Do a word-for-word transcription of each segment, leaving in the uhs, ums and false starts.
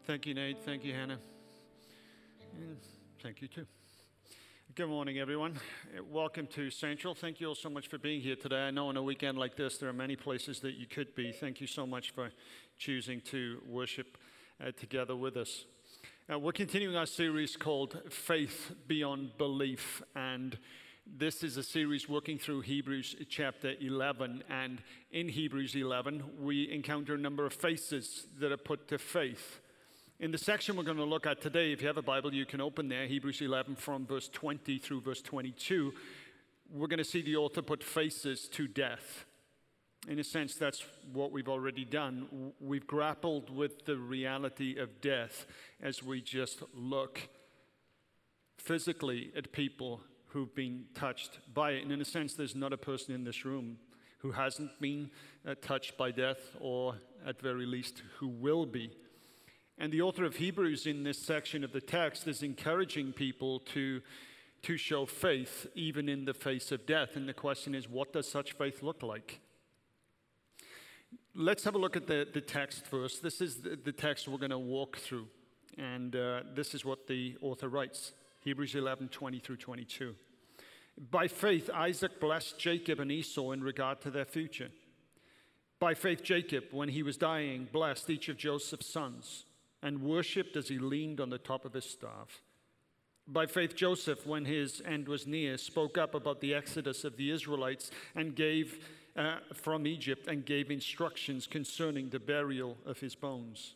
Thank you, Nate. Thank you, Hannah. And thank you, too. Good morning, everyone. Welcome to Central. Thank you all so much for being here today. I know on a weekend like this, there are many places that you could be. Thank you so much for choosing to worship uh, together with us. Uh, we're continuing our series called Faith Beyond Belief, and this is a series working through Hebrews chapter eleven, and in Hebrews eleven, we encounter a number of faces that are put to faith. In the section we're going to look at today, if you have a Bible, you can open there, Hebrews eleven from verse twenty through verse twenty-two. We're going to see the author put faces to death. In a sense, that's what we've already done. We've grappled with the reality of death as we just look physically at people who've been touched by it. And in a sense, there's not a person in this room who hasn't been uh, touched by death, or at very least who will be. And the author of Hebrews in this section of the text is encouraging people to, to show faith even in the face of death. And the question is, what does such faith look like? Let's have a look at the, the text first. This is the, the text we're going to walk through. And uh, this is what the author writes. Hebrews eleven, twenty through twenty-two. By faith, Isaac blessed Jacob and Esau in regard to their future. By faith, Jacob, when he was dying, blessed each of Joseph's sons and worshipped as he leaned on the top of his staff. By faith, Joseph, when his end was near, spoke up about the exodus of the Israelites and gave uh, from Egypt and gave instructions concerning the burial of his bones.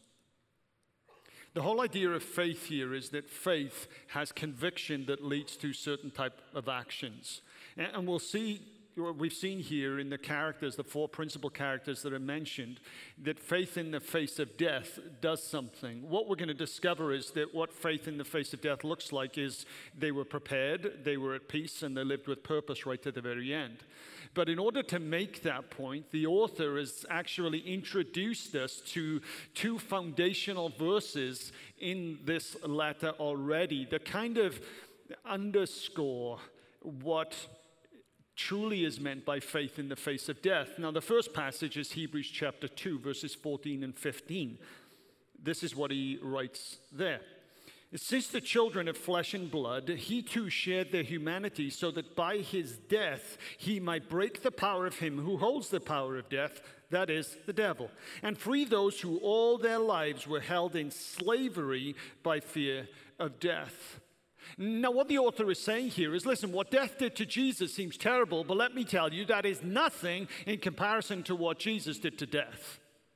The whole idea of faith here is that faith has conviction that leads to certain type of actions. And we'll see, we've seen here in the characters, the four principal characters that are mentioned, that faith in the face of death does something. What we're going to discover is that what faith in the face of death looks like is they were prepared, they were at peace, and they lived with purpose right to the very end. But in order to make that point, the author has actually introduced us to two foundational verses in this letter already that kind of underscore what truly is meant by faith in the face of death. Now, the first passage is Hebrews chapter two, verses fourteen and fifteen. This is what he writes there. Since the children of flesh and blood, he too shared their humanity, so that by his death he might break the power of him who holds the power of death, that is, the devil, and free those who all their lives were held in slavery by fear of death. Now, what the author is saying here is, listen, what death did to Jesus seems terrible, but let me tell you, that is nothing in comparison to what Jesus did to death.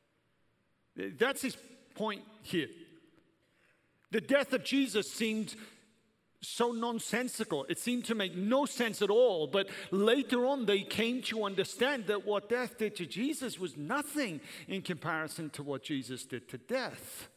That's his point here. The death of Jesus seemed so nonsensical. It seemed to make no sense at all. But later on, they came to understand that what death did to Jesus was nothing in comparison to what Jesus did to death.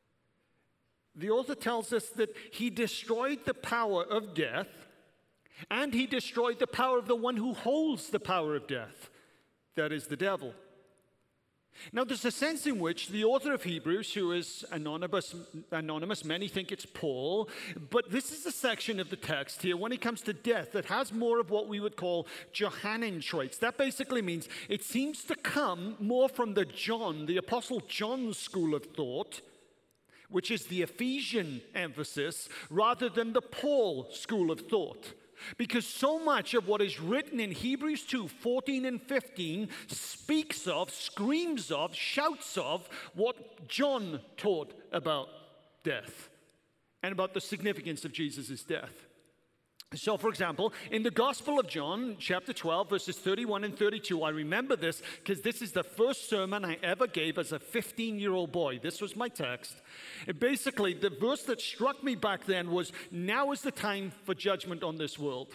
The author tells us that he destroyed the power of death, and he destroyed the power of the one who holds the power of death, that is the devil. Now, there's a sense in which the author of Hebrews, who is anonymous, anonymous, many think it's Paul, but this is a section of the text here when it comes to death that has more of what we would call Johannine traits. That basically means it seems to come more from the John, the Apostle John's school of thought, which is the Ephesian emphasis, rather than the Paul school of thought. Because so much of what is written in Hebrews two, fourteen and fifteen speaks of, screams of, shouts of what John taught about death and about the significance of Jesus' death. So, for example, in the Gospel of John, chapter twelve, verses thirty-one and thirty-two, I remember this because this is the first sermon I ever gave as a fifteen-year-old boy. This was my text. And basically, the verse that struck me back then was, now is the time for judgment on this world.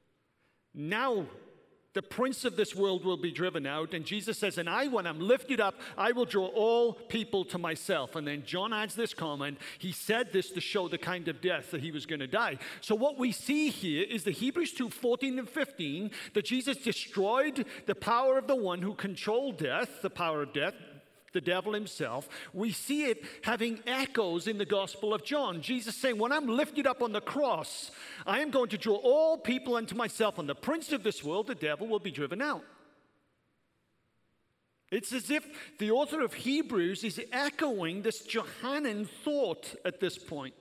Now, the prince of this world will be driven out. And Jesus says, and I, when I'm lifted up, I will draw all people to myself. And then John adds this comment. He said this to show the kind of death that he was going to die. So what we see here is the Hebrews two, fourteen and fifteen, that Jesus destroyed the power of the one who controlled death, the power of death, the devil himself. We see it having echoes in the Gospel of John. Jesus saying, when I'm lifted up on the cross, I am going to draw all people unto myself, and the prince of this world, the devil, will be driven out. It's as if the author of Hebrews is echoing this Johannine thought at this point.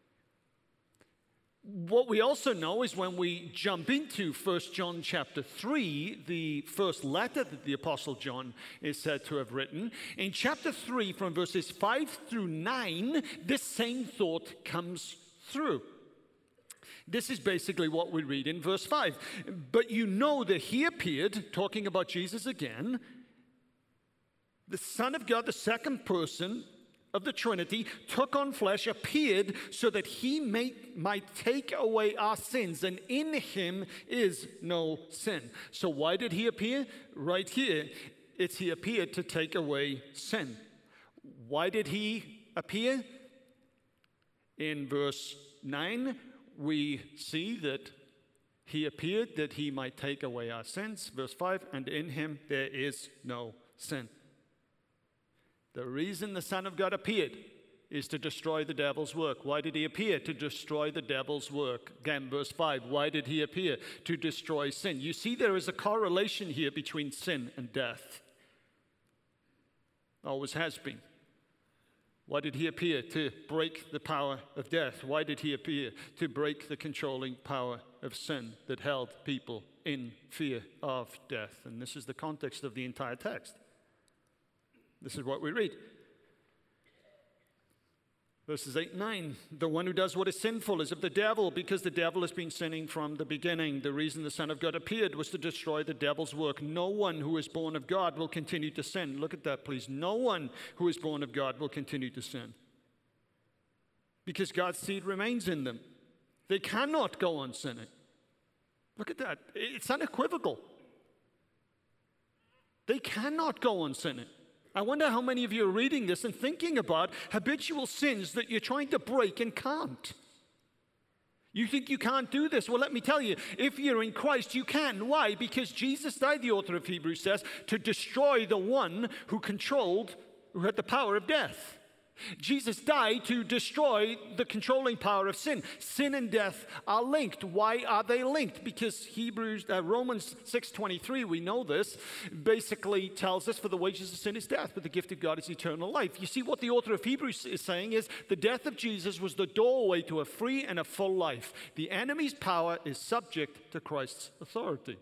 What we also know is when we jump into First John chapter three, the first letter that the Apostle John is said to have written, in chapter three from verses five through nine, this same thought comes through. This is basically what we read in verse five. But you know that he appeared, talking about Jesus again, the Son of God, the second person of the Trinity, took on flesh, appeared so that he may, might take away our sins, and in him is no sin. So why did he appear? Right here, it's he appeared to take away sin. Why did he appear? In verse nine, we see that he appeared that he might take away our sins. Verse five, and in him there is no sin. The reason the Son of God appeared is to destroy the devil's work. Why did he appear? To destroy the devil's work. Again, verse five, why did he appear? To destroy sin. You see, there is a correlation here between sin and death. Always has been. Why did he appear? To break the power of death. Why did he appear? To break the controlling power of sin that held people in fear of death. And this is the context of the entire text. This is what we read. Verses eight and nine. The one who does what is sinful is of the devil, because the devil has been sinning from the beginning. The reason the Son of God appeared was to destroy the devil's work. No one who is born of God will continue to sin. Look at that, please. No one who is born of God will continue to sin, because God's seed remains in them. They cannot go on sinning. Look at that. It's unequivocal. They cannot go on sinning. I wonder how many of you are reading this and thinking about habitual sins that you're trying to break and can't. You think you can't do this? Well, let me tell you, if you're in Christ, you can. Why? Because Jesus died, the author of Hebrews says, to destroy the one who controlled, who had the power of death. Jesus died to destroy the controlling power of sin. Sin and death are linked. Why are they linked? Because Hebrews, uh, Romans six twenty-three, we know this, basically tells us, for the wages of sin is death, but the gift of God is eternal life. You see, what the author of Hebrews is saying is the death of Jesus was the doorway to a free and a full life. The enemy's power is subject to Christ's authority.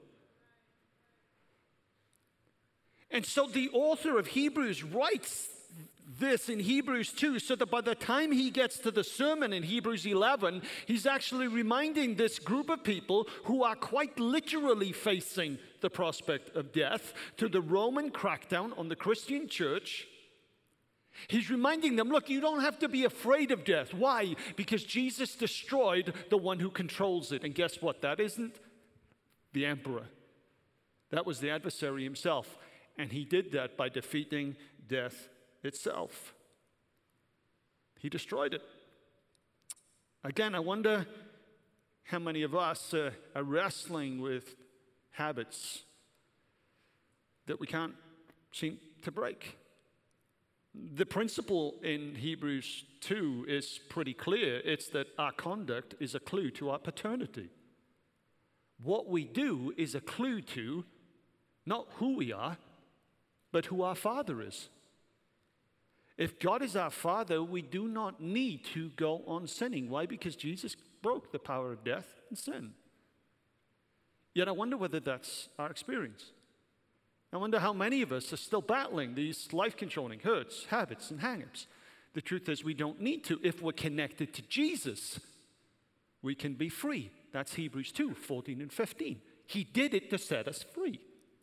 And so the author of Hebrews writes this in Hebrews two, so that by the time he gets to the sermon in Hebrews eleven, he's actually reminding this group of people who are quite literally facing the prospect of death to the Roman crackdown on the Christian church. He's reminding them, look, you don't have to be afraid of death. Why? Because Jesus destroyed the one who controls it. And guess what? That isn't the emperor. That was the adversary himself. And he did that by defeating death itself. He destroyed it. Again, I wonder how many of us uh, are wrestling with habits that we can't seem to break. The principle in Hebrews two is pretty clear. It's that our conduct is a clue to our paternity. What we do is a clue to not who we are, but who our Father is. If God is our Father, we do not need to go on sinning. Why? Because Jesus broke the power of death and sin. Yet I wonder whether that's our experience. I wonder how many of us are still battling these life-controlling hurts, habits, and hang-ups. The truth is we don't need to. If we're connected to Jesus, we can be free. That's Hebrews two, fourteen and fifteen. He did it to set us free.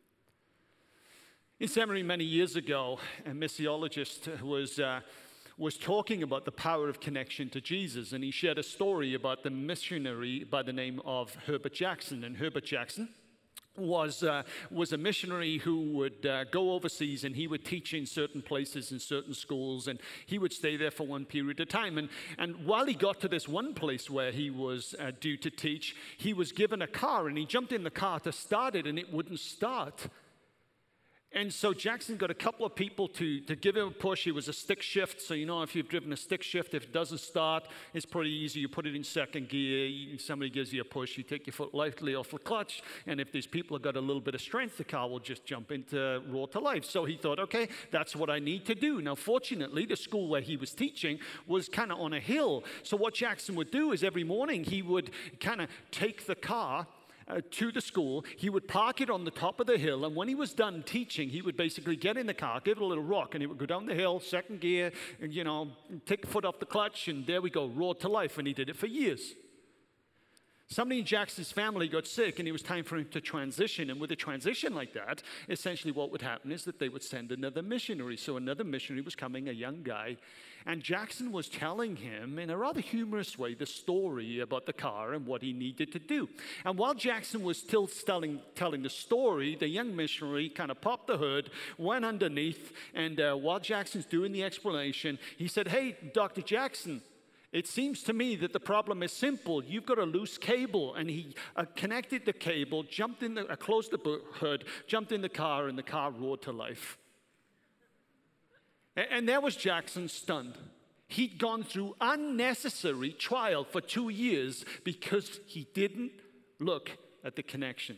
In seminary many years ago, a missiologist was, uh, was talking about the power of connection to Jesus, and he shared a story about the missionary by the name of Herbert Jackson. And Herbert Jackson was, uh, was a missionary who would uh, go overseas, and he would teach in certain places, in certain schools, and he would stay there for one period of time. And, and while he got to this one place where he was uh, due to teach, he was given a car, and he jumped in the car to start it, and it wouldn't start. And so Jackson got a couple of people to, to give him a push. It was a stick shift. So, you know, if you've driven a stick shift, if it doesn't start, it's pretty easy. You put it in second gear. You, somebody gives you a push. You take your foot lightly off the clutch. And if these people have got a little bit of strength, the car will just jump into roar to life. So he thought, okay, that's what I need to do. Now, fortunately, the school where he was teaching was kind of on a hill. So what Jackson would do is every morning he would kind of take the car Uh, to the school. He would park it on the top of the hill, and when he was done teaching, he would basically get in the car, give it a little rock, and he would go down the hill, second gear, and, you know, take the foot off the clutch, and there we go, roar to life, and he did it for years. Somebody in Jackson's family got sick, and it was time for him to transition. And with a transition like that, essentially what would happen is that they would send another missionary. So another missionary was coming, a young guy, and Jackson was telling him in a rather humorous way the story about the car and what he needed to do. And while Jackson was still telling, telling the story, the young missionary kind of popped the hood, went underneath, and uh, while Jackson's doing the explanation, he said, "Hey, Doctor Jackson, it seems to me that the problem is simple. You've got a loose cable." And he uh, connected the cable, jumped in the, uh, closed the hood, jumped in the car, and the car roared to life. And, and there was Jackson stunned. He'd gone through unnecessary trial for two years because he didn't look at the connection.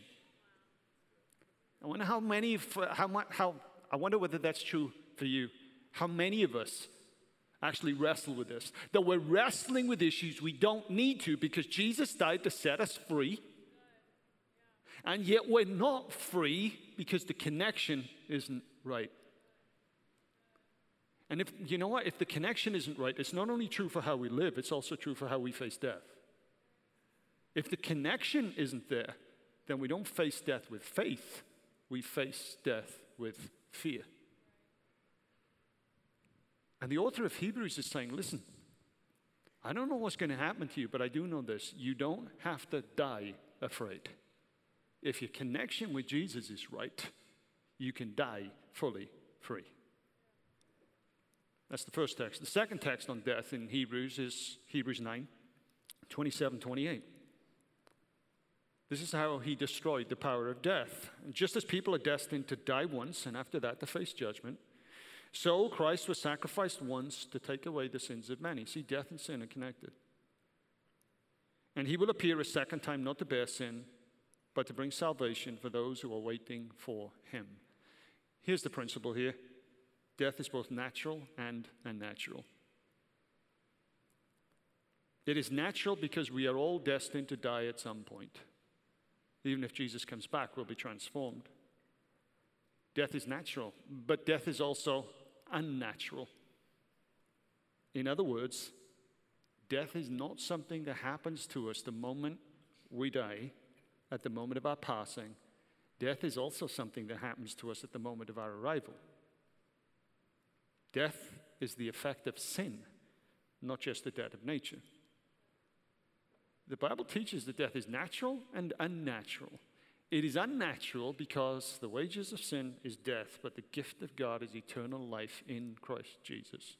I wonder how many, how much, how, I wonder whether that's true for you. How many of us actually wrestle with this? That we're wrestling with issues we don't need to because Jesus died to set us free. And yet we're not free because the connection isn't right. And if, you know what, if the connection isn't right, it's not only true for how we live, it's also true for how we face death. If the connection isn't there, then we don't face death with faith, we face death with fear. And the author of Hebrews is saying, listen, I don't know what's going to happen to you, but I do know this. You don't have to die afraid. If your connection with Jesus is right, you can die fully free. That's the first text. The second text on death in Hebrews is Hebrews nine, twenty-seven, twenty-eight. This is how he destroyed the power of death. And just as people are destined to die once and after that to face judgment, so Christ was sacrificed once to take away the sins of many. See, death and sin are connected. And he will appear a second time not to bear sin, but to bring salvation for those who are waiting for him. Here's the principle here. Death is both natural and unnatural. It is natural because we are all destined to die at some point. Even if Jesus comes back, we'll be transformed. Death is natural, but death is also unnatural. In other words, death is not something that happens to us the moment we die, at the moment of our passing. Death is also something that happens to us at the moment of our arrival. Death is the effect of sin, not just the death of nature. The Bible teaches that death is natural and unnatural. It is unnatural because the wages of sin is death, but the gift of God is eternal life in Christ Jesus.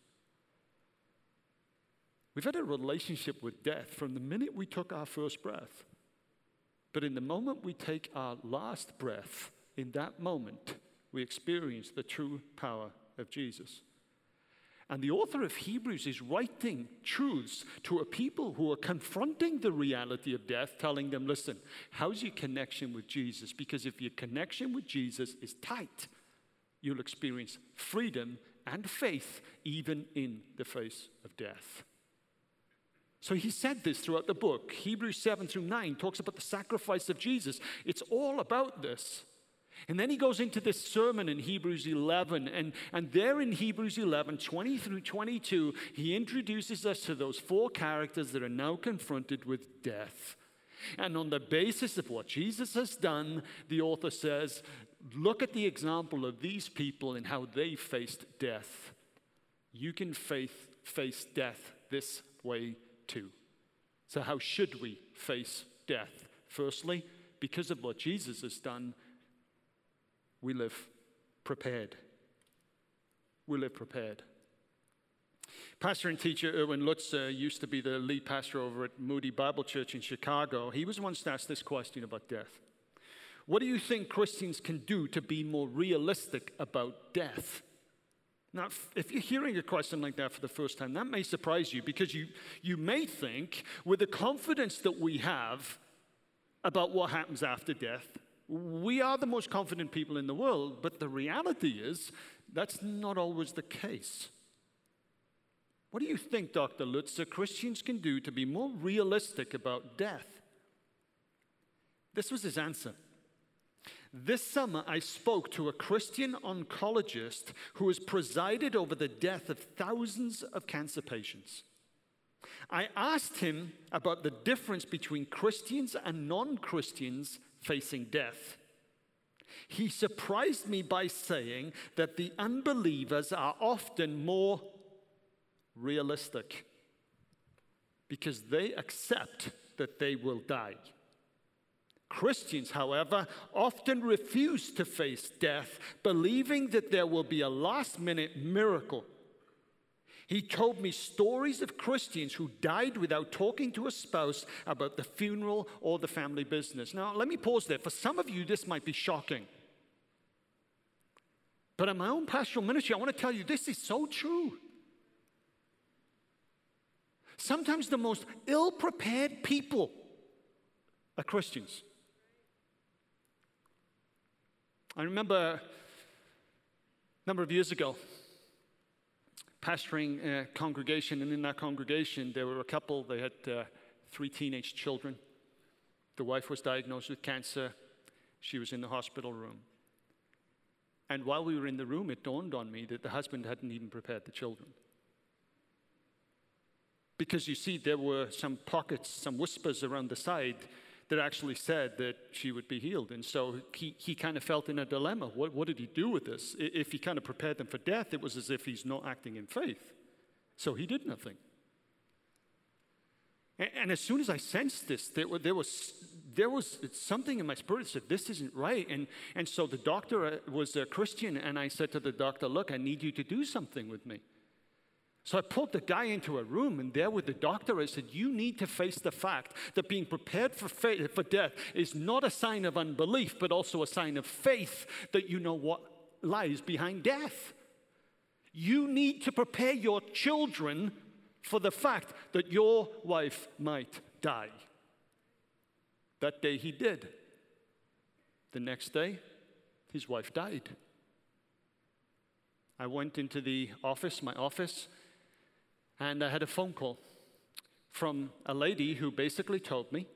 We've had a relationship with death from the minute we took our first breath. But in the moment we take our last breath, in that moment, we experience the true power of Jesus. And the author of Hebrews is writing truths to a people who are confronting the reality of death, telling them, listen, how's your connection with Jesus? Because if your connection with Jesus is tight, you'll experience freedom and faith even in the face of death. So he said this throughout the book. Hebrews seven through nine talks about the sacrifice of Jesus. It's all about this. And then he goes into this sermon in Hebrews eleven, and, and there in Hebrews eleven, twenty through twenty-two, he introduces us to those four characters that are now confronted with death. And on the basis of what Jesus has done, the author says, look at the example of these people and how they faced death. You can faith, face death this way too. So how should we face death? Firstly, because of what Jesus has done, we live prepared. We live prepared. Pastor and teacher Erwin Lutz uh, used to be the lead pastor over at Moody Bible Church in Chicago. He was once asked this question about death. What do you think Christians can do to be more realistic about death? Now, if you're hearing a question like that for the first time, that may surprise you because you, you may think, with the confidence that we have about what happens after death, we are the most confident people in the world, but the reality is that's not always the case. What do you think, Doctor Lutzer, Christians can do to be more realistic about death? This was his answer. This summer, I spoke to a Christian oncologist who has presided over the death of thousands of cancer patients. I asked him about the difference between Christians and non-Christians facing death. He surprised me by saying that the unbelievers are often more realistic because they accept that they will die. Christians, however, often refuse to face death, believing that there will be a last-minute miracle. He told me stories of Christians who died without talking to a spouse about the funeral or the family business. Now, let me pause there. For some of you, this might be shocking. But in my own pastoral ministry, I want to tell you this is so true. Sometimes the most ill-prepared people are Christians. I remember a number of years ago, pastoring a congregation, and in that congregation, there were a couple. They had uh, three teenage children. The wife was diagnosed with cancer. She was in the hospital room. And while we were in the room, it dawned on me that the husband hadn't even prepared the children. Because you see, there were some pockets, some whispers around the side that actually said that she would be healed. And so he, he kind of felt in a dilemma. What, what did he do with this? If he kind of prepared them for death, it was as if he's not acting in faith. So he did nothing. And, and as soon as I sensed this, there, there, was, there was something in my spirit that said, this isn't right. And, and so the doctor was a Christian, and I said to the doctor, look, I need you to do something with me. So I pulled the guy into a room, and there with the doctor, I said, you need to face the fact that being prepared for, faith, for death is not a sign of unbelief, but also a sign of faith that you know what lies behind death. You need to prepare your children for the fact that your wife might die. That day he did. The next day, his wife died. I went into the office, my office, and I had a phone call from a lady who basically told me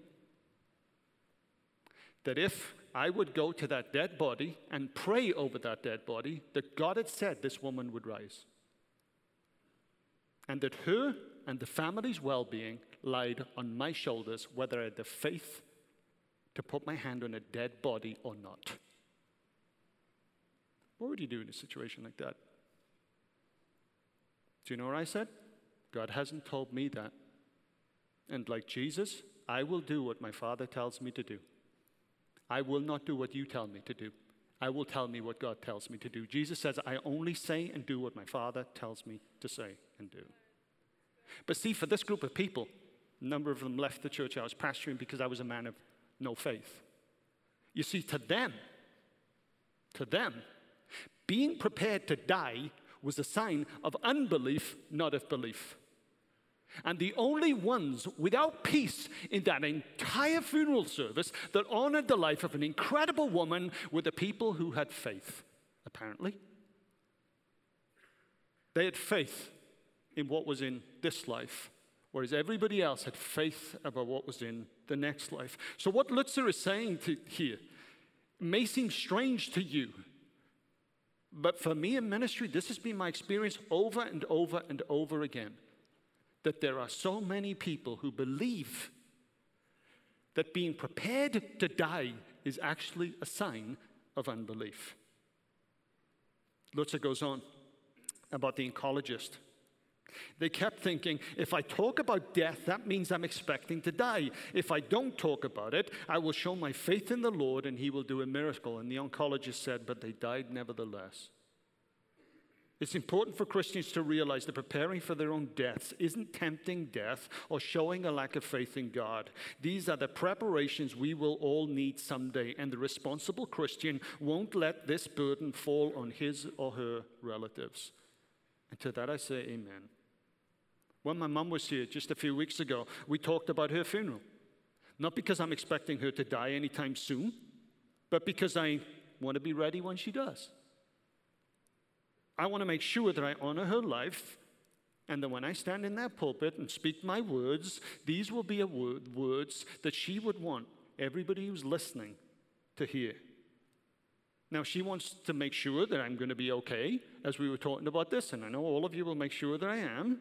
that if I would go to that dead body and pray over that dead body, that God had said this woman would rise. And that her and the family's well-being lied on my shoulders, whether I had the faith to put my hand on a dead body or not. What would you do in a situation like that? Do you know what I said? God hasn't told me that. And like Jesus, I will do what my Father tells me to do. I will not do what you tell me to do. I will tell me what God tells me to do. Jesus says, I only say and do what my Father tells me to say and do. But see, for this group of people, a number of them left the church I was pastoring because I was a man of no faith. You see, to them, to them, being prepared to die was a sign of unbelief, not of belief. And the only ones without peace in that entire funeral service that honored the life of an incredible woman were the people who had faith, apparently. They had faith in what was in this life, whereas everybody else had faith about what was in the next life. So what Lutzer is saying to here may seem strange to you, but for me in ministry, this has been my experience over and over and over again, that there are so many people who believe that being prepared to die is actually a sign of unbelief. Lutzer goes on about the oncologist. They kept thinking, if I talk about death, that means I'm expecting to die. If I don't talk about it, I will show my faith in the Lord and he will do a miracle. And the oncologist said, but they died nevertheless. It's important for Christians to realize that preparing for their own deaths isn't tempting death or showing a lack of faith in God. These are the preparations we will all need someday, and the responsible Christian won't let this burden fall on his or her relatives. And to that I say amen. When my mum was here just a few weeks ago, we talked about her funeral. Not because I'm expecting her to die anytime soon, but because I want to be ready when she does. I want to make sure that I honor her life, and that when I stand in that pulpit and speak my words, these will be a word, words that she would want everybody who's listening to hear. Now, she wants to make sure that I'm going to be okay, as we were talking about this, and I know all of you will make sure that I am.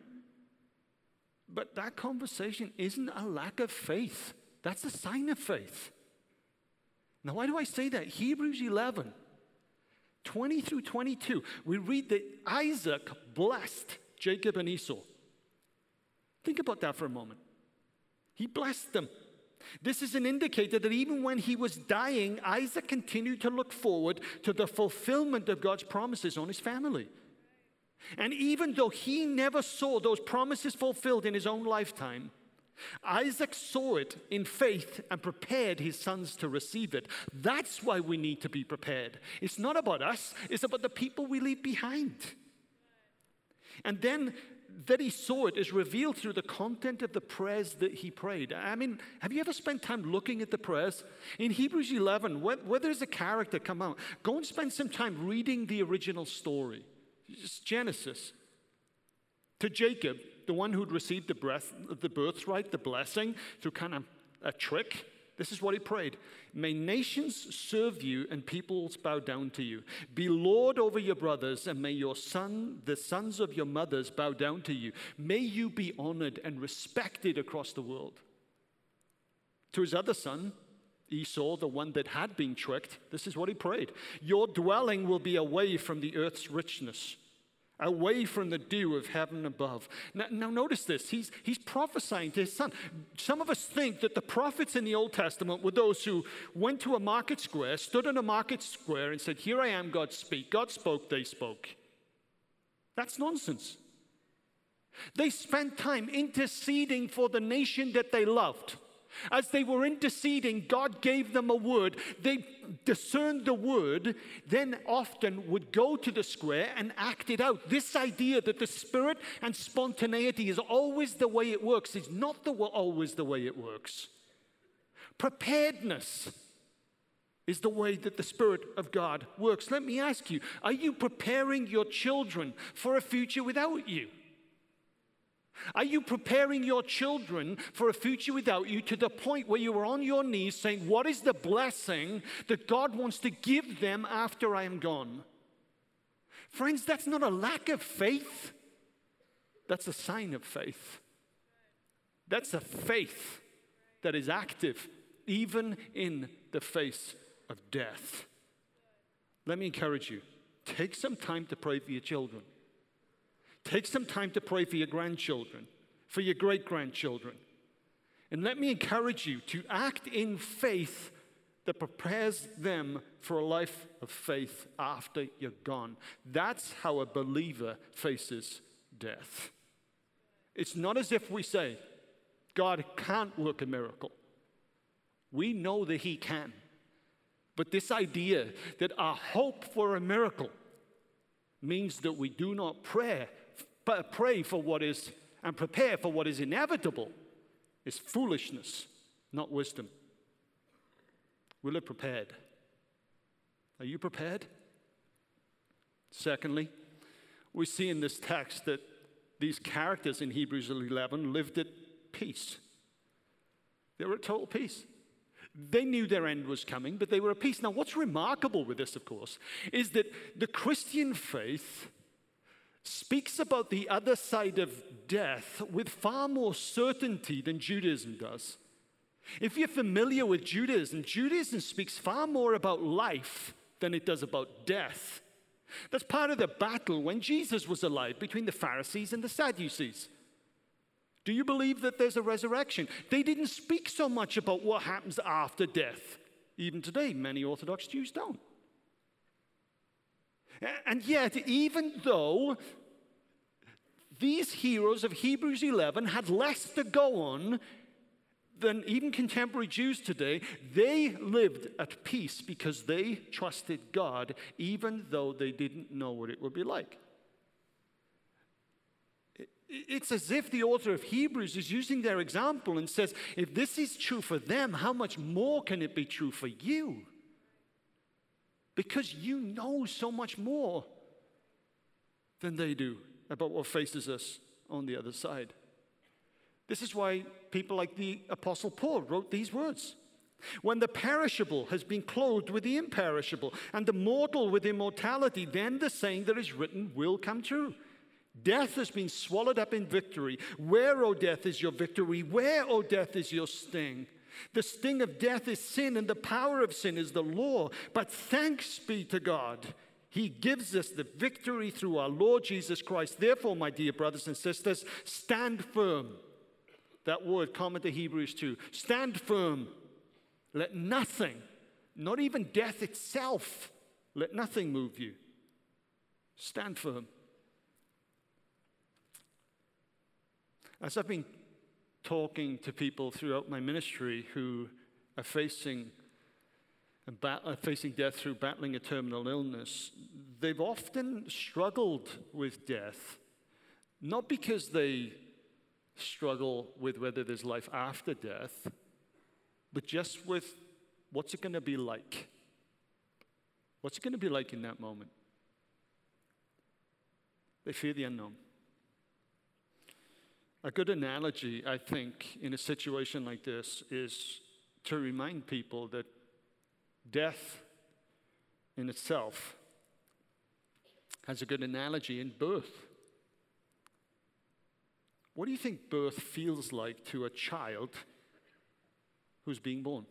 But that conversation isn't a lack of faith. That's a sign of faith. Now, why do I say that? Hebrews eleven. twenty through twenty-two, we read that Isaac blessed Jacob and Esau. Think about that for a moment. He blessed them. This is an indicator that even when he was dying, Isaac continued to look forward to the fulfillment of God's promises on his family. And even though he never saw those promises fulfilled in his own lifetime, Isaac saw it in faith and prepared his sons to receive it. That's why we need to be prepared. It's not about us, it's about the people we leave behind. And then that he saw it is revealed through the content of the prayers that he prayed. I mean, have you ever spent time looking at the prayers? In Hebrews eleven, where, where there's a character come out, go and spend some time reading the original story. Just Genesis. To Jacob, the one who'd received the, breath, the birthright, the blessing, through kind of a trick, this is what he prayed. May nations serve you and peoples bow down to you. Be Lord over your brothers, and may your son, the sons of your mothers, bow down to you. May you be honored and respected across the world. To his other son, Esau, the one that had been tricked, this is what he prayed. Your dwelling will be away from the earth's richness, away from the dew of heaven above. Now, now notice this. He's, he's prophesying to his son. Some of us think that the prophets in the Old Testament were those who went to a market square, stood in a market square and said, here I am, God speak. God spoke, they spoke. That's nonsense. They spent time interceding for the nation that they loved. As they were interceding, God gave them a word. They discerned the word, then often would go to the square and act it out. This idea that the spirit and spontaneity is always the way it works is not the, always the way it works. Preparedness is the way that the Spirit of God works. Let me ask you, are you preparing your children for a future without you? Are you preparing your children for a future without you to the point where you are on your knees saying, what is the blessing that God wants to give them after I am gone? Friends, that's not a lack of faith. That's a sign of faith. That's a faith that is active even in the face of death. Let me encourage you, take some time to pray for your children. Take some time to pray for your grandchildren, for your great-grandchildren. And let me encourage you to act in faith that prepares them for a life of faith after you're gone. That's how a believer faces death. It's not as if we say, God can't work a miracle. We know that he can. But this idea that our hope for a miracle means that we do not pray But pray for what is, and prepare for what is inevitable, is foolishness, not wisdom. We live prepared. Are you prepared? Secondly, we see in this text that these characters in Hebrews eleven lived at peace. They were at total peace. They knew their end was coming, but they were at peace. Now, what's remarkable with this, of course, is that the Christian faith speaks about the other side of death with far more certainty than Judaism does. If you're familiar with Judaism, Judaism speaks far more about life than it does about death. That's part of the battle when Jesus was alive between the Pharisees and the Sadducees. Do you believe that there's a resurrection? They didn't speak so much about what happens after death. Even today, many Orthodox Jews don't. And yet, even though these heroes of Hebrews eleven had less to go on than even contemporary Jews today, they lived at peace because they trusted God, even though they didn't know what it would be like. It's as if the author of Hebrews is using their example and says, if this is true for them, how much more can it be true for you? Because you know so much more than they do about what faces us on the other side. This is why people like the Apostle Paul wrote these words. When the perishable has been clothed with the imperishable, and the mortal with immortality, then the saying that is written will come true. Death has been swallowed up in victory. Where, O death, is your victory? Where, O death, is your sting? The sting of death is sin, and the power of sin is the law. But thanks be to God, He gives us the victory through our Lord Jesus Christ. Therefore, my dear brothers and sisters, stand firm. That word common to Hebrews two. Stand firm. Let nothing, not even death itself, let nothing move you. Stand firm. As I've been talking to people throughout my ministry who are facing, are facing death through battling a terminal illness, they've often struggled with death, not because they struggle with whether there's life after death, but just with what's it going to be like? What's it going to be like in that moment? They fear the unknown. A good analogy, I think, in a situation like this is to remind people that death in itself has a good analogy in birth. What do you think birth feels like to a child who's being born?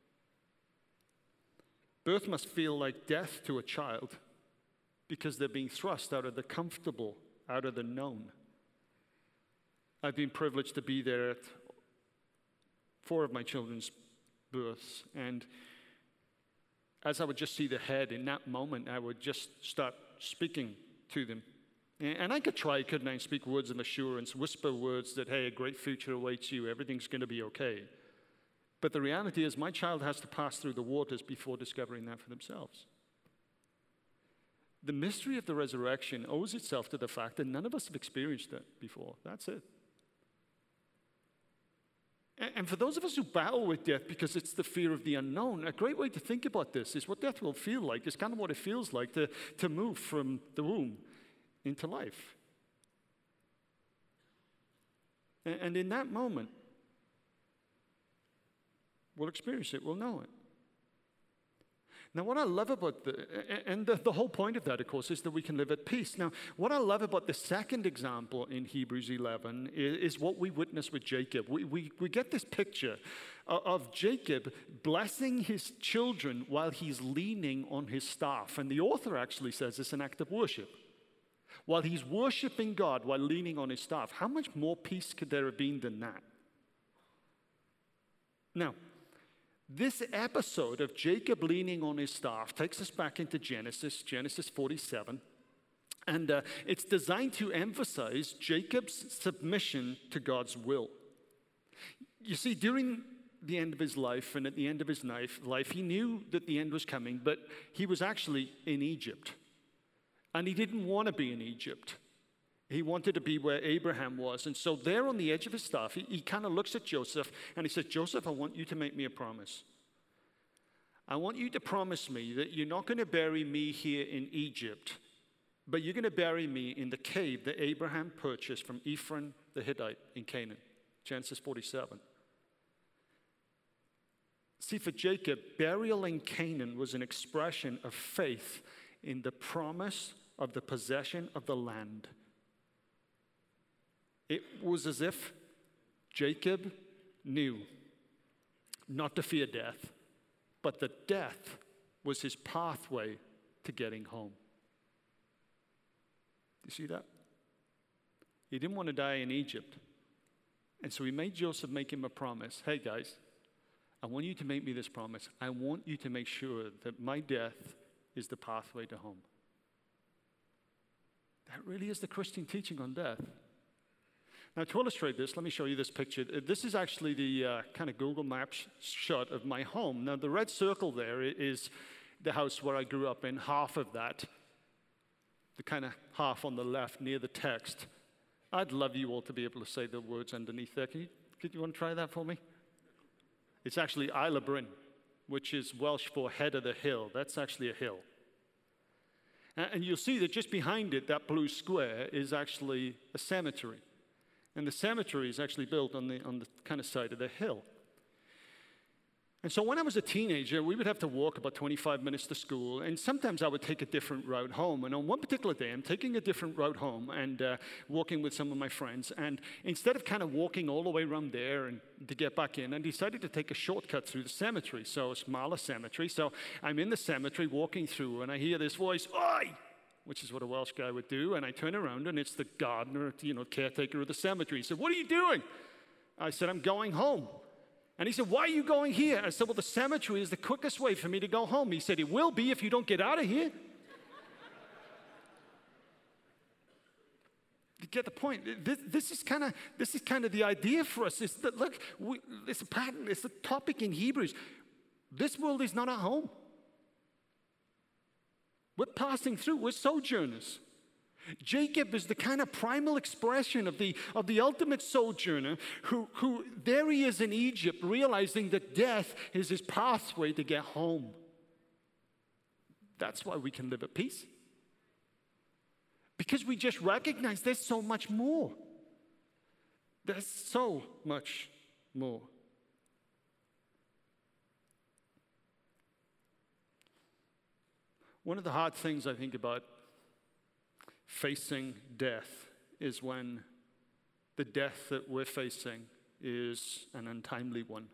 Birth must feel like death to a child because they're being thrust out of the comfortable, out of the known. I've been privileged to be there at four of my children's births, and as I would just see the head, in that moment, I would just start speaking to them. And I could try, couldn't I, and speak words of assurance, whisper words that, hey, a great future awaits you, everything's going to be okay. But the reality is my child has to pass through the waters before discovering that for themselves. The mystery of the resurrection owes itself to the fact that none of us have experienced it before. That's it. And for those of us who battle with death because it's the fear of the unknown, a great way to think about this is what death will feel like. It's kind of what it feels like to, to move from the womb into life. And, and in that moment, we'll experience it, we'll know it. Now, what I love about the, and the, the whole point of that, of course, is that we can live at peace. Now, what I love about the second example in Hebrews eleven is, is what we witness with Jacob. We, we, we get this picture of, of Jacob blessing his children while he's leaning on his staff. And the author actually says it's an act of worship. While he's worshiping God while leaning on his staff, how much more peace could there have been than that? Now, this episode of Jacob leaning on his staff takes us back into Genesis, Genesis forty-seven. And uh, it's designed to emphasize Jacob's submission to God's will. You see, during the end of his life and at the end of his life, life, he knew that the end was coming, but he was actually in Egypt. And he didn't want to be in Egypt. He wanted to be where Abraham was. And so there on the edge of his staff, he, he kind of looks at Joseph and he says, Joseph, I want you to make me a promise. I want you to promise me that you're not going to bury me here in Egypt, but you're going to bury me in the cave that Abraham purchased from Ephron the Hittite in Canaan. Genesis forty-seven. See, for Jacob, burial in Canaan was an expression of faith in the promise of the possession of the land. It was as if Jacob knew not to fear death, but that death was his pathway to getting home. You see that? He didn't want to die in Egypt. And so he made Joseph make him a promise. Hey, guys, I want you to make me this promise. I want you to make sure that my death is the pathway to home. That really is the Christian teaching on death. Now, to illustrate this, let me show you this picture. This is actually the uh, kind of Google Maps shot of my home. Now, the red circle there is the house where I grew up in, half of that. The kind of half on the left near the text. I'd love you all to be able to say the words underneath there. Can you, could you want to try that for me? It's actually Isla Bryn, which is Welsh for head of the hill. That's actually a hill. And you'll see that just behind it, that blue square, is actually a cemetery. And the cemetery is actually built on the, on the kind of side of the hill. And so when I was a teenager, we would have to walk about twenty-five minutes to school, and sometimes I would take a different route home. And on one particular day, I'm taking a different route home and uh, walking with some of my friends. And instead of kind of walking all the way around there and to get back in, I decided to take a shortcut through the cemetery. So a smaller cemetery. So I'm in the cemetery walking through, and I hear this voice, "Oi!" which is what a Welsh guy would do. And I turn around, and it's the gardener, you know, caretaker of the cemetery. He said, "What are you doing?" I said, "I'm going home." And he said, "Why are you going here?" I said, "Well, the cemetery is the quickest way for me to go home." He said, "It will be if you don't get out of here." You get the point? This, this is kind of this is kind of the idea for us. Is that, look, we, it's a pattern. It's a topic in Hebrews. This world is not our home. We're passing through. We're sojourners. Jacob is the kind of primal expression of the, of the ultimate sojourner who, who, there he is in Egypt, realizing that death is his pathway to get home. That's why we can live at peace. Because we just recognize there's so much more. There's so much more. One of the hard things I think about facing death is when the death that we're facing is an untimely one.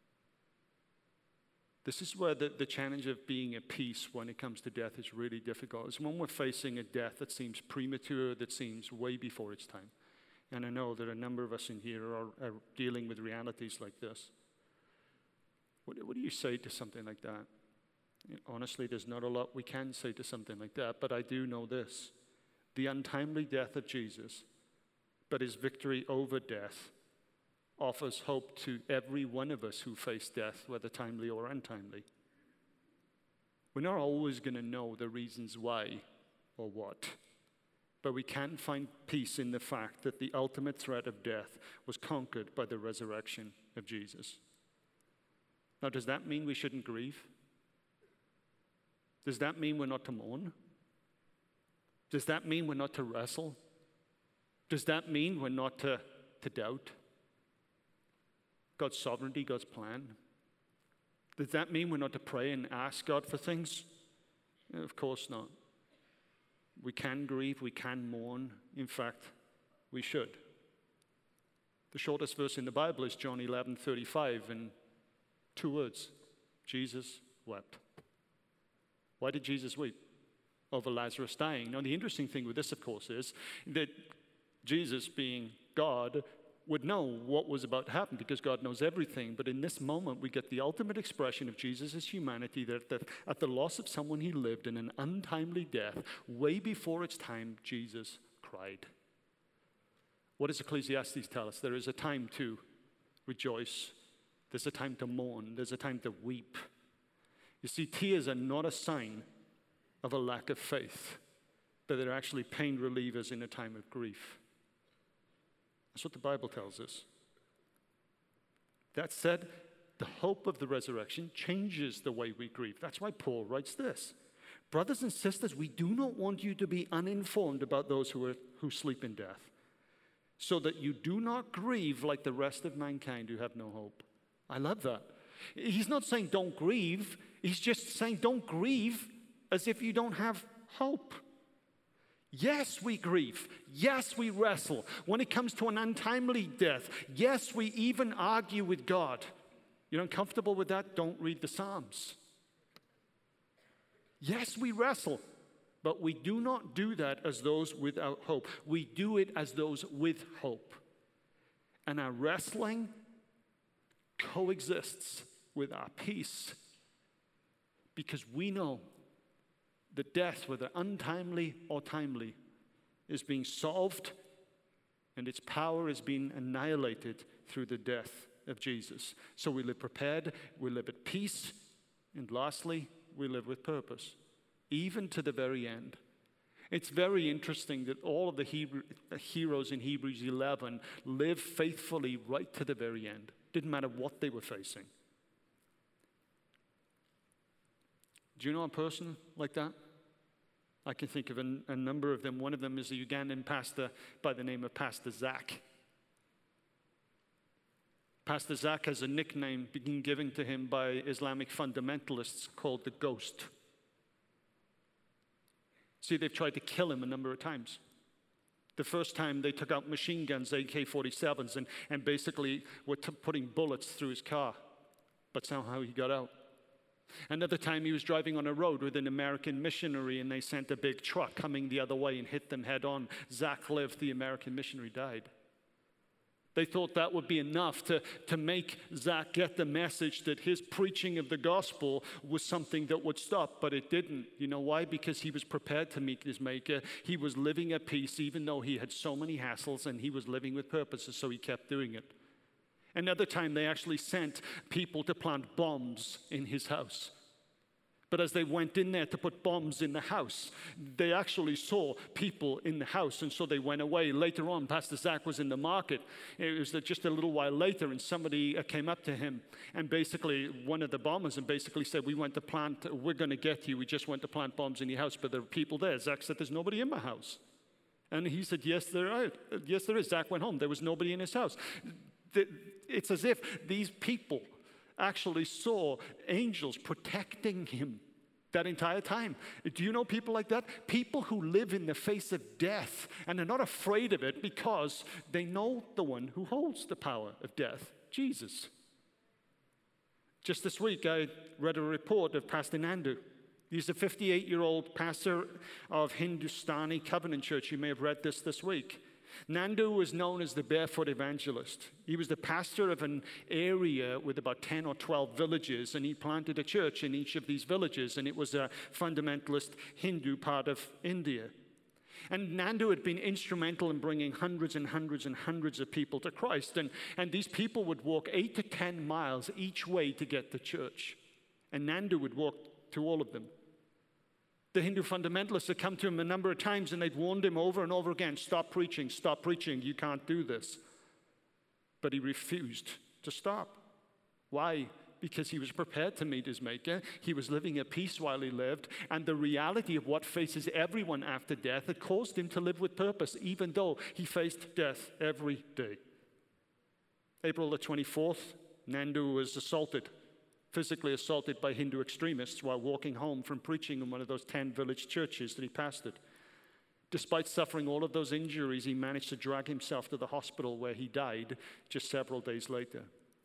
This is where the, the challenge of being at peace when it comes to death is really difficult. It's when we're facing a death that seems premature, that seems way before its time. And I know that a number of us in here are, are dealing with realities like this. What, what do you say to something like that? Honestly, there's not a lot we can say to something like that, but I do know this. The untimely death of Jesus, but his victory over death, offers hope to every one of us who face death, whether timely or untimely. We're not always going to know the reasons why or what, but we can find peace in the fact that the ultimate threat of death was conquered by the resurrection of Jesus. Now, does that mean we shouldn't grieve? Does that mean we're not to mourn? Does that mean we're not to wrestle? Does that mean we're not to, to doubt God's sovereignty, God's plan? Does that mean we're not to pray and ask God for things? Of course not. We can grieve, we can mourn. In fact, we should. The shortest verse in the Bible is John eleven thirty-five, in two words: Jesus wept. Why did Jesus weep? Over Lazarus dying. Now, the interesting thing with this, of course, is that Jesus, being God, would know what was about to happen because God knows everything. But in this moment, we get the ultimate expression of Jesus' humanity, that, that at the loss of someone he lived in an untimely death, way before its time, Jesus cried. What does Ecclesiastes tell us? There is a time to rejoice. There's a time to mourn. There's a time to weep. You see, tears are not a sign of a lack of faith, but they're actually pain relievers in a time of grief. That's what the Bible tells us. That said, the hope of the resurrection changes the way we grieve. That's why Paul writes this. Brothers and sisters, we do not want you to be uninformed about those who, are, who sleep in death, so that you do not grieve like the rest of mankind who have no hope. I love that. He's not saying don't grieve. He's just saying don't grieve as if you don't have hope. Yes, we grieve. Yes, we wrestle. When it comes to an untimely death, yes, we even argue with God. You're uncomfortable with that? Don't read the Psalms. Yes, we wrestle, but we do not do that as those without hope. We do it as those with hope. And our wrestling coexists with our peace because we know that death, whether untimely or timely, is being solved, and its power is being annihilated through the death of Jesus. So we live prepared, we live at peace, and lastly, we live with purpose, even to the very end. It's very interesting that all of the Hebrew, heroes in Hebrews eleven lived faithfully right to the very end. Didn't matter what they were facing. Do you know a person like that? I can think of a, a number of them. One of them is a Ugandan pastor by the name of Pastor Zach. Pastor Zach has a nickname being given to him by Islamic fundamentalists called the Ghost. See, they've tried to kill him a number of times. The first time they took out machine guns, A K forty-sevens, and, and basically were t- putting bullets through his car. But somehow he got out. Another time he was driving on a road with an American missionary, and they sent a big truck coming the other way and hit them head on. Zach lived, the American missionary died. They thought that would be enough to, to make Zach get the message that his preaching of the gospel was something that would stop, but it didn't. You know why? Because he was prepared to meet his maker. He was living at peace, even though he had so many hassles, and he was living with purposes, so he kept doing it. Another time, they actually sent people to plant bombs in his house. But as they went in there to put bombs in the house, they actually saw people in the house, and so they went away. Later on, Pastor Zach was in the market. It was just a little while later, and somebody came up to him, and basically one of the bombers, and basically said, we went to plant, we're going to get you. We just went to plant bombs in your house, but there are people there. Zach said, there's nobody in my house. And he said, yes, there are. Yes, there is. Zach went home. There was nobody in his house. It's as if these people actually saw angels protecting him that entire time. Do you know people like that? People who live in the face of death and are not afraid of it because they know the one who holds the power of death, Jesus. Just this week, I read a report of Pastor Nandu. He's a fifty-eight-year-old pastor of Hindustani Covenant Church. You may have read this this week. Nandu was known as the barefoot evangelist. He was the pastor of an area with about ten or twelve villages, and he planted a church in each of these villages, and it was a fundamentalist Hindu part of India. And Nandu had been instrumental in bringing hundreds and hundreds and hundreds of people to Christ, and, and these people would walk eight to ten miles each way to get to church, and Nandu would walk to all of them. The Hindu fundamentalists had come to him a number of times, and they'd warned him over and over again, stop preaching, stop preaching, you can't do this. But he refused to stop. Why? Because he was prepared to meet his maker. He was living at peace while he lived, and the reality of what faces everyone after death had caused him to live with purpose, even though he faced death every day. April the twenty-fourth, Nandu was assaulted. physically assaulted by Hindu extremists while walking home from preaching in one of those ten village churches that he pastored. Despite suffering all of those injuries, he managed to drag himself to the hospital where he died just several days later.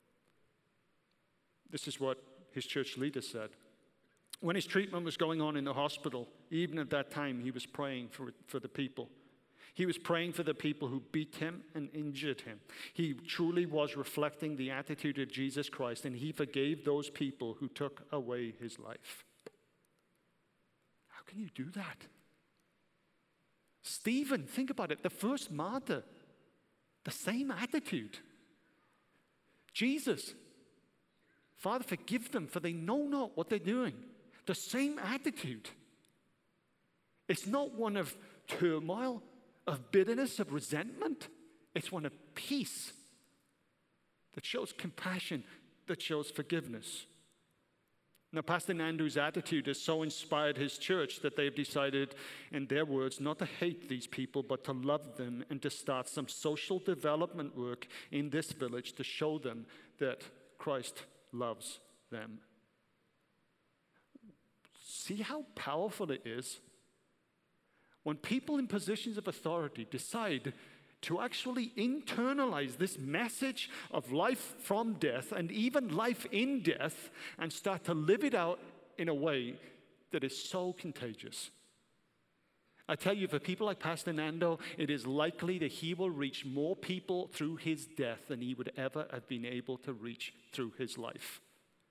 This is what his church leader said. When his treatment was going on in the hospital, even at that time, he was praying for, for the people. He was praying for the people who beat him and injured him. He truly was reflecting the attitude of Jesus Christ, and he forgave those people who took away his life. How can you do that? Stephen, think about it, the first martyr, the same attitude. Jesus, Father, forgive them, for they know not what they're doing. The same attitude. It's not one of turmoil, of bitterness, of resentment. It's one of peace that shows compassion, that shows forgiveness. Now, Pastor Nandu's attitude has so inspired his church that they've decided, in their words, not to hate these people, but to love them and to start some social development work in this village to show them that Christ loves them. See how powerful it is? When people in positions of authority decide to actually internalize this message of life from death and even life in death and start to live it out in a way that is so contagious. I tell you, for people like Pastor Nando, it is likely that he will reach more people through his death than he would ever have been able to reach through his life.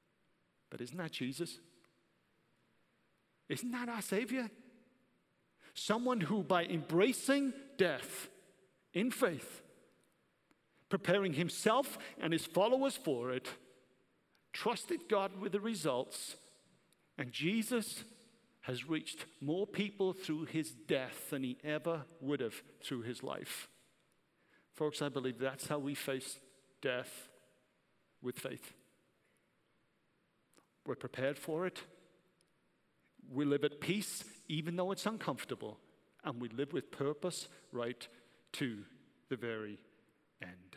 But isn't that Jesus? Isn't that our Savior? Someone who, by embracing death in faith, preparing himself and his followers for it, trusted God with the results, and Jesus has reached more people through his death than he ever would have through his life. Folks, I believe that's how we face death, with faith. We're prepared for it. We live at peace, even though it's uncomfortable, and we live with purpose right to the very end.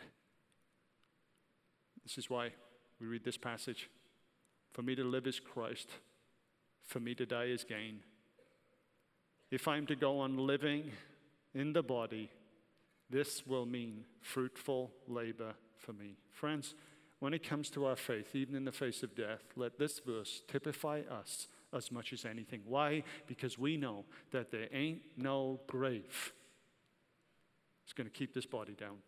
This is why we read this passage. For me to live is Christ. For me to die is gain. If I'm to go on living in the body, this will mean fruitful labor for me. Friends, when it comes to our faith, even in the face of death, let this verse typify us as much as anything. Why? Because we know that there ain't no grave that's going to keep this body down.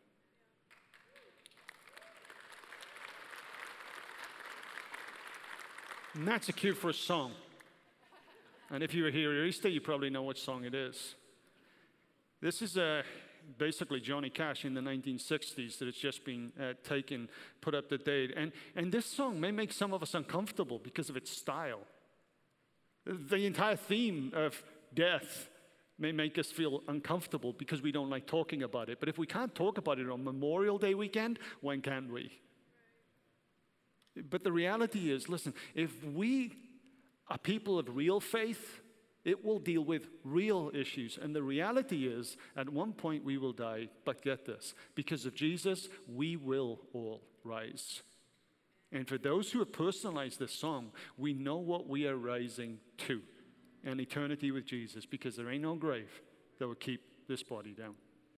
And that's a cue for a song. And if you were here at Easter, you probably know what song it is. This is uh, basically Johnny Cash in the nineteen sixties that has just been uh, taken, put up to date. And, and this song may make some of us uncomfortable because of its style. The entire theme of death may make us feel uncomfortable because we don't like talking about it. But if we can't talk about it on Memorial Day weekend, when can we? But the reality is, listen, if we are people of real faith, it will deal with real issues. And the reality is, at one point we will die, but get this, because of Jesus, we will all rise. And for those who have personalized this song, we know what we are rising to, an eternity with Jesus, because there ain't no grave that will keep this body down.